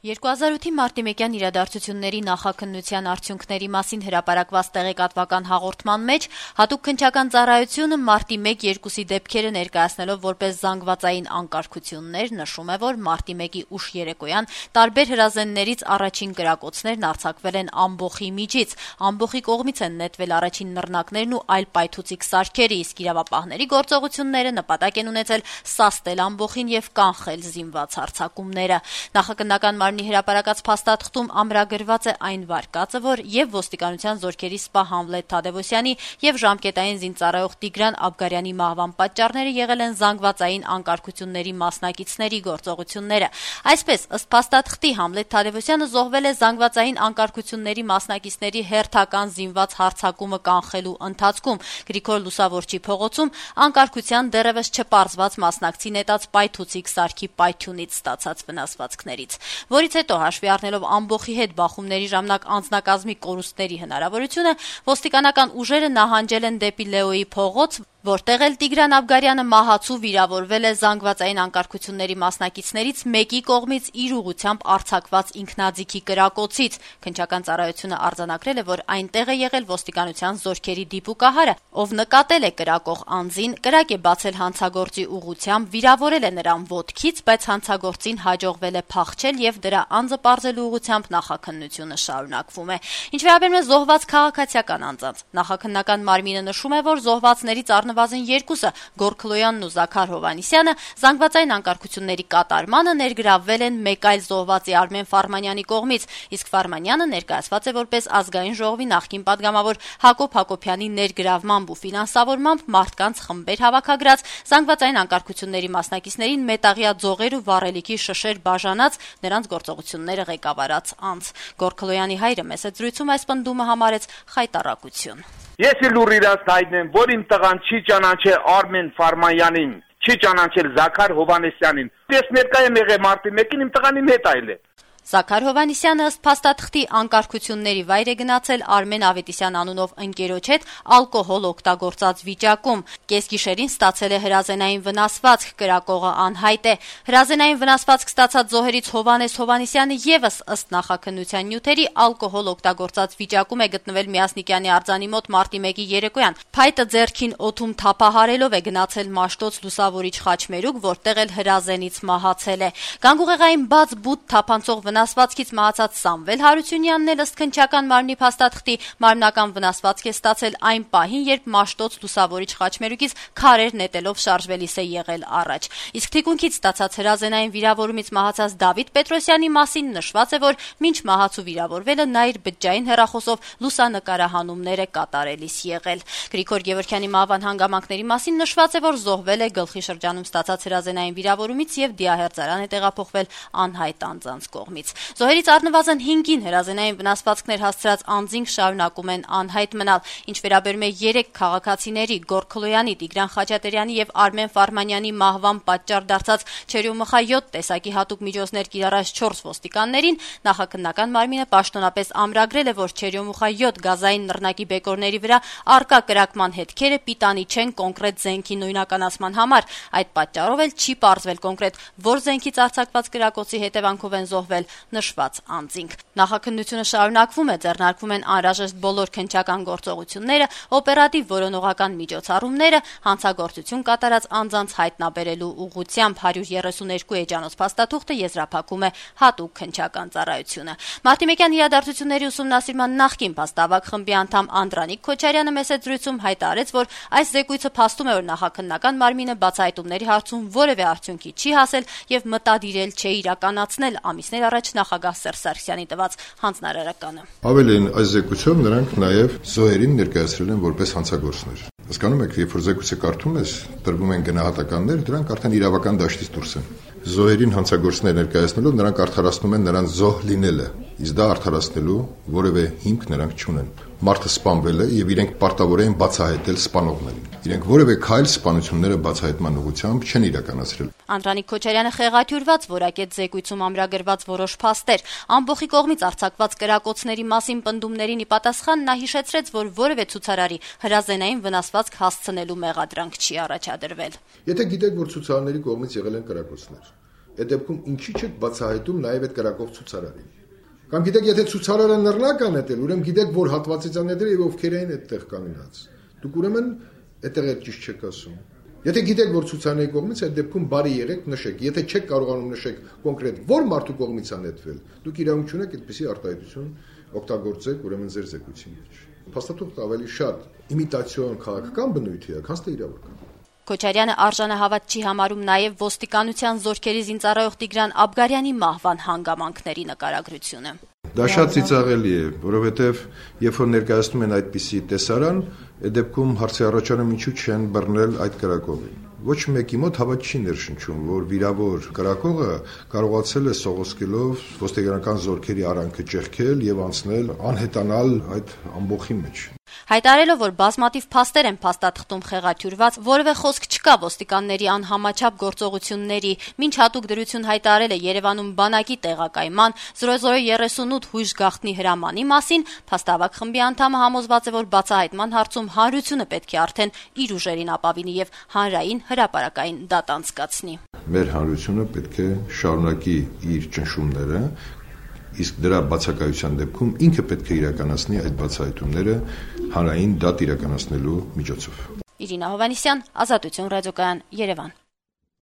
2008-ի մարտիմեկյան իրադարձությունների նախաքննության արդյունքների մասին հրապարակված տեղեկատվական հաղորդման մեջ հատուկ քննչական ծառայությունը մարտի 1-2-ի դեպքերը ներկայացնելով որպես զանգվածային անկարգություններ նշում է, որ մարտի 1-ի ուշ երեկոյան տարբեր հրազեններից առաջին կրակոցներն արձակվել են ամբոխի միջից։ Ամբոխի կողմից են նետվել առաջին նռնակներն ու այլ պայթուցիկ սարքերը, իսկ իրավապահների գործողությունները նպատակ են ունեցել սաստել ամբոխին եւ կանխել զինված հարձակումները։ Նախաքննական հրապարակած փաստաթղթում ամրագրված է այն վարկածը, որ եւ ոստիկանության զորքերի սպա Համլետ Թադևոսյանի եւ ժամկետային զինծառայող Տիգրան Աբգարյանի մահվան պատճառները եղել են զանգվածային անկարգությունների մասնակիցների գործողությունները։ Այսպես, ըստ փաստաթղթի, Համլետ Թադևոսյանը զոհվել է զանգվածային անկարգությունների մասնակիցների հերթական զինված հարձակումը կանխելու ընթացքում Գրիգոր Լուսավորչի փողոցում անկարգության դեռևս չպարզված մասնակցի նետած պայթուցիկ սարքի պայթյունից ստացած վնասվածքներից, որից հետո հաշվի առնելով ամբոխի հետ բախումների ժամանակ անձնակազմի կորուստների հնարավորությունը, ոստիկանական ուժերը նահանջել են դեպի Լեոյի փողոց, որտեղ էլ Տիգրան Աբգարյանը մահացու վիրավորվել է զանգվածային անկարգությունների մասնակիցներից մեկի կողմից իր ուղղությամբ արձակված ինքնաձիգի կրակոցից։ Քննչական ծառայությունը արձանագրել է, որ այնտեղ է եղել ոստիկանության զորքերի դիպուկահարը, ով նկատել է կրակող անձին, կրակ է բացել հանցագործի ուղղությամբ, վիրավորել է նրան ոտքից, բայց հանցագործին հաջողվել է փախչել եւ դրա անձը պարզելու ուղղությամբ նախաքննությունը շարունակվում է։ Ինչ վերաբերում է զոհված քաղաքացիական անձանց, նախաքննական մարմինը նշում է, որ զոհվածներից առնվազն երկուսը՝ Գորգլոյանն ու Զաքար Հովհաննիսյանը զանգվածային անկարգությունների կատարմանը ներգրավվել են մեկ այլ զոհվածի Արմեն Ֆարմանյանի կողմից, իսկ Ֆարմանյանը ներկայացված է որպես ազգային ժողովի նախկին պատգամավոր Հակոբ Հակոբյանի ներգրավմամբ ու ֆինանսավորմամբ մարդկանց խմբեր հավաքագրած զանգվածային անկարգությունների մասնակիցներին մետաղյա ձողեր ու վառելիքի շշեր բաժանած նրանց գործողությունները ղեկավարած անձ։ Գորգլոյանի հայրը մեծ զրույցում այս պնդումը համարեց խայտառակություն։ Ես էլ ուրիրած հայտնեմ, որ իմ տղան չի ճանաչել Արմեն Ֆարմանյանին, չի ճանաչել Զաքար Հովհաննիսյանին։ Ես ներկայ եմ եղել մարտի 1-ին, իմ տղան իմ հետ այլ է։ Զաքար Հովհաննիսյանը ըստ փաստաթղթի անկարգությունների վայր է գնացել Արմեն Ավետիսյան անունով ընկերոջ հետ ալկոհոլ օգտագործած վիճակում։ Կեսգիշերին ստացել է հրազենային վնասվածք, կրակողը անհայտ է։ Հրազենային վնասվածք ստացած զոհերից Հովհաննես Հովհաննիսյանը եւս ըստ նախաքննության նյութերի ալկոհոլ օգտագործած վիճակում է գտնվել Միասնիկյանի արձանի մոտ մարտի 1-ի երեկոյան։ Փայտը ձեռքին օդում թափահարելով է գնացել Մաշտոց Լուսավորիչ խաչմերուկ, որտեղ էլ հրազենից մահացել է։ Գանգուղեղային բաց բութ թափանցող վնասվածքից մահացած Սամվել Հարությունյանն էլ ըստ քննչական մարմնի փաստաթղթի մարմնական վնասվածք է ստացել այն պահին, երբ Մաշտոց Լուսավորիչ խաչմերուկից քարեր նետելով շարժվելիս է եղել առաջ։ Իսկ թիկունքից ստացած հրազենային վիրավորումից մահացած Դավիթ Պետրոսյանի մասին նշված է, որ մինչ մահացու վիրավորվելը նա իր բջջային հեռախոսով լուսանկարահանումներ է կատարելիս եղել։ Գրիգոր Գևորգյանի մահվան հանգամանքների մասին նշված է, որ զոհվել է գլխի շրջանում ստացած հրազենային վիրավորումից եւ դիահերձարան է տեղափոխվել անհայտ անձանց կողմից։ Զոհերից առնվազն 5-ին հրազենային վնասվածքներ հասցրած անձինք շարունակում են անհայտ մնալ։ Ինչ վերաբերում է 3 քաղաքացիների՝ Գորգլոյանի, Տիգրան Խաչատրյանի եւ Արմեն Ֆարմանյանի մահվան պատճառ դարձած չերյոմխայոտ տեսակի հատուկ միջոցներ կիրառած 4 ոստիկաններին, նախաքննական մարմինը պաշտոնապես ամրագրել է, որ չերյոմխայոտ գազային նռնակի բեկորների վրա արկա կրակման հետքերը պիտանի չեն կոնկրետ զենքի նույնականացման համար։ Այդ պատճառով էլ չի պարզվել կոնկրետ որ զենքից արձակված կրակոցի հետևանքով են զոհվել նշված անձինք։ Նախաքննությունը շարունակվում է, ձեռնարկվում են անհրաժեշտ բոլոր քննչական գործողությունները, օպերատիվ որոնողական միջոցառումները, հանցագործություն կատարած անձանց հայտնաբերելու ուղղությամբ 132 էջանոց փաստաթուղթը եզրափակում է հատուկ քննչական ծառայությունը։ Մարտիմեկյան իրադարձությունների ուսումնասիրման նախկին փաստավակ խմբի անդամ Անդրանիկ Քոչարյանը մեծ զրույցում հայտարարեց, որ այս զեկույցը փաստում է, որ նախաքննական մարմինը բացահայտումների հարցում որևէ արդյունքի չի հասել եւ մտադիրել չէ իրականացնել ամիսներ առաջ նախագահ Սերժ Սարգսյանի տված հանձնարարականը։ Ավելին, այս զեկույցով նրանք նաև զոհերին ներկայացրել են որպես հանցագործներ։ Հասկանում եք, երբ որ զեկույցը կարդում ես, տրվում են գնահատականներ, դրանք արդեն իրավական դաշտից դուրս են։ Զոհերին հանցագործներ ներկայացնելով նրանք արդարացնում են նրանց զոհ լինելը, իսկ դա արդարացնելու որևէ հիմք նրանք չունեն։ Մարդը սպանվել է եւ իրենք պարտավոր են բացահայտել սպանողներին։ Իրենք որևէ քայլ սպանությունները բացահայտման ուղղությամբ չեն իրականացրել։ Անդրանիկ Քոչարյանը խեղաթյուրված որակեց զեկույցում ամրագրված որոշ փաստեր։ Ամբոխի կողմից արձակված կրակոցների մասին պնդումներին ի պատասխան նա հիշեցրեց, որ որևէ ցուցարարի հրազենային վնասվածք հասցնելու մեղադրանք չի առաջադրվել։ Եթե գիտեք, որ ցուցարարների կողմից եղել են կրակոցներ, այդ դեպքում ինչի՞ չեք բացահայտում նաև այդ կրակող ցուցարարին։ Կամ գիտեք, եթե ցուցարարը նռնական է դել, ուրեմն գիտեք, որ հատվածից անեդրը եւ ովքեր էին այդտեղ կանգնած։ Դուք ուրեմն այդտեղ էլ ճիշտ չեք ասում։ Եթե գիտեք, որ ցուցարարների կողմից այդ դեպքում բարի եղեք, նշեք։ Եթե չեք կարողանում նշեք կոնկրետ որ մարդու կողմից է նետվել, դուք իրավունք ունեք այդպիսի արտահայտություն օգտագործեք ուրեմն ձեր զեկույցի մեջ։ Փաստաթուղթը ավելի շատ իմիտացիոն քաղաքական բնույթ է, քան թե իրավական։ Քոչարյանը արժանահավատ չի համարում նաև ոստիկանության զորքերի զինծառայող Տիգրան Աբգարյանի մահվան հանգամանքների նկարագրությունը։ Դա շատ ծիծաղելի է, որովհետև երբ որ ներկայացնում են այդպիսի տեսարան, այդ դեպքում հարցի առաջանում ինչու չեն բռնել այդ կրակողին։ Ոչ մեկի մոտ հավատ չի ներշնչում, որ վիրավոր կրակողը կարողացել է սողոսկելով ոստիկանական զորքերի արանքը ճեղքել եւ անցնել անհետանալ այդ ամբոխի մեջ։ Հայտարարելով, որ բազմաթիվ փաստեր են փաստաթղթում խեղաթյուրված, որևէ խոսք չկա ոստիկանների անհամաչափ գործողությունների, մինչ հատուկ դրություն հայտարարել է Երևանում բանակի տեղակայման 0038 հույժ գաղտնի հրամանի մասին, փաստավակ խմբի անդամը համոզված է, որ բացահայտման հարցում հանրությունը պետք է արդեն իր ուժերին ապավինի եւ հանրային հրապարակային դատ անցկացնի։ Մեր հանրությունը պետք է շարունակի իր ճնշումները, իսկ դրա բացակայության դեպքում ինքը պետք է իրականացնի այդ բացահայտումները հանրային դատ իրականացնելու միջոցով։ Իրինա Հովհաննիսյան, Ազատություն ռադիոկայան, Երևան։